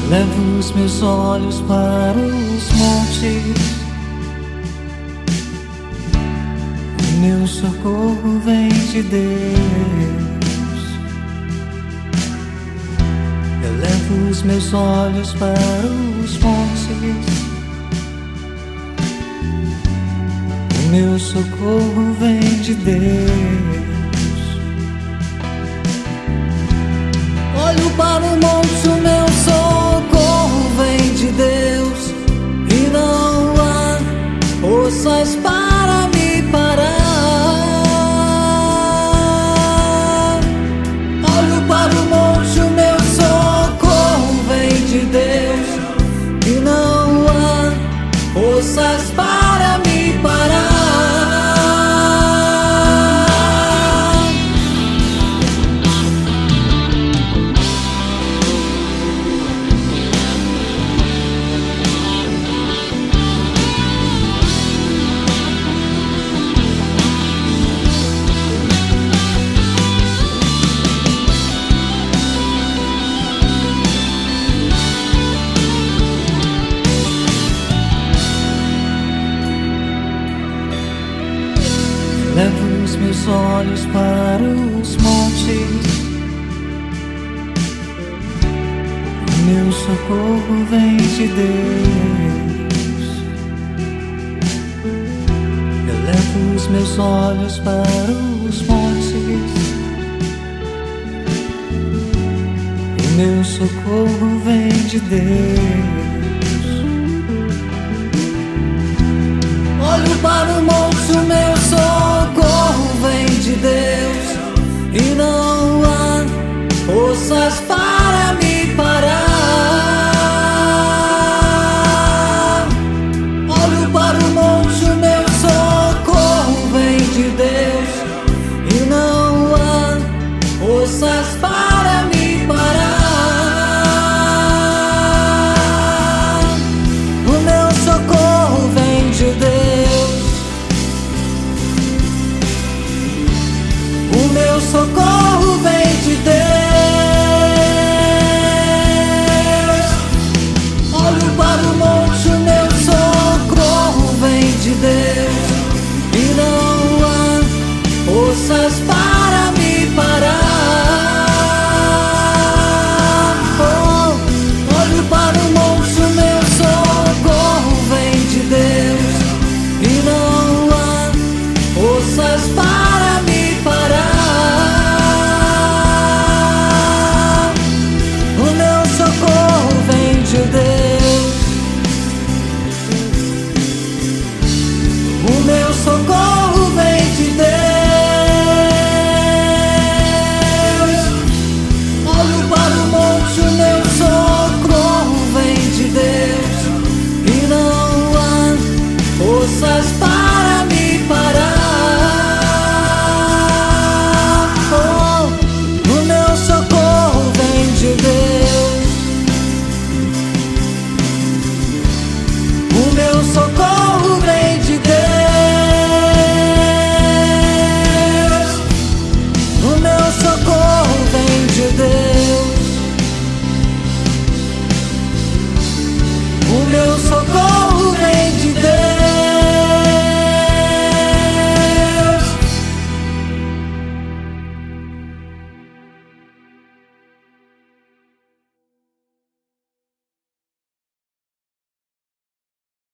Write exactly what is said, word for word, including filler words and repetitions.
Levo os meus olhos para os montes, o meu socorro vem de Deus. Eu levo os meus olhos para os montes, o meu socorro vem de Deus. Olho para o monte, o meu socorro vem de Deus, e não há forças para me parar. Olho para o monte, o meu socorro vem de Deus, e não há forças para me parar. Levo os meus olhos para os montes, o meu socorro vem de Deus. Eu levo os meus olhos para os montes, o meu socorro vem de Deus. Olho para o monte, o meu socorro vem de Deus,